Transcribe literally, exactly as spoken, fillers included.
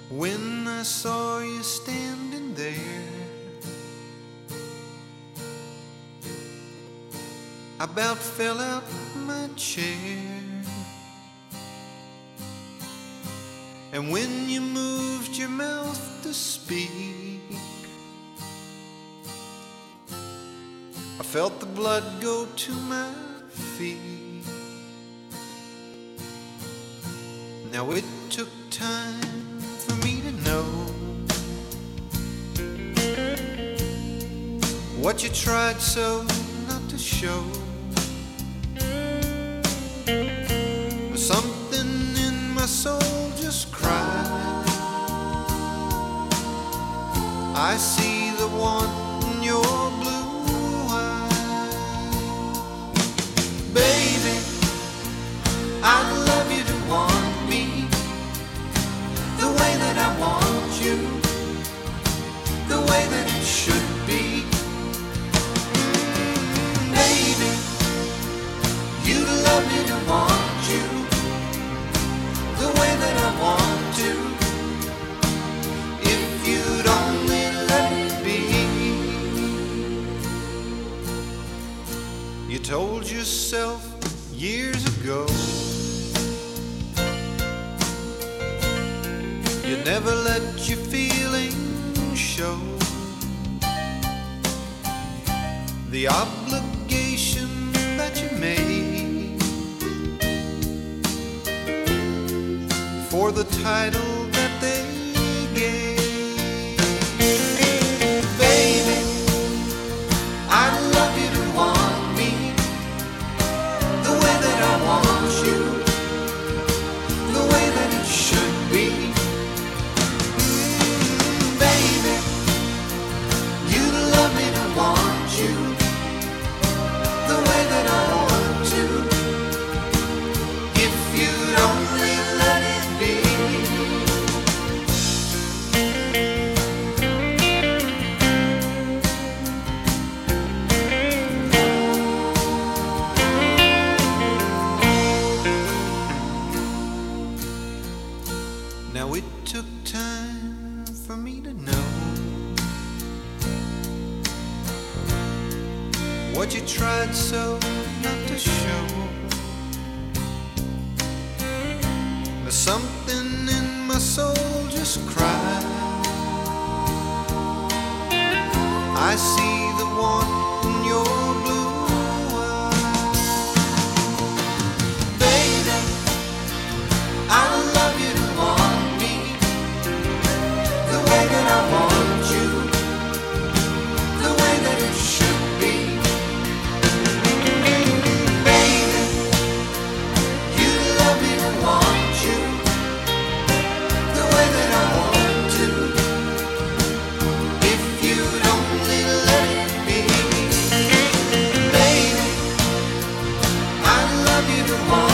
When I saw you standing there, I about fell out my chair. And when you moved your mouth to speak, I felt the blood go to my feet. Now it took time for me to know what you tried so not to show. Something in my soul just cried. I see the want in your blue eyes. Baby, I'd love you to want me the way that I want you, the way that it should be. Baby, you'd love me to want you the way that I want to, if you'd only let it be. You told yourself years ago you'd never let your feelings show. The obligation that you made for the title that they gave. Baby, I'd love you to want me the way that I want you, the way that it should be. Mm, baby, you'd love me to want you the way that I want to, if you'd only let it be. Now it took time for me to know what you tried so not to show. There's something in my soul just cried. I see the want in your blue eyes. Baby, I love you to want me the way that I want you, the way that it should be. Baby, you'd love me to want you the way that I want to, if you'd only let it be. Baby, I'd love you to want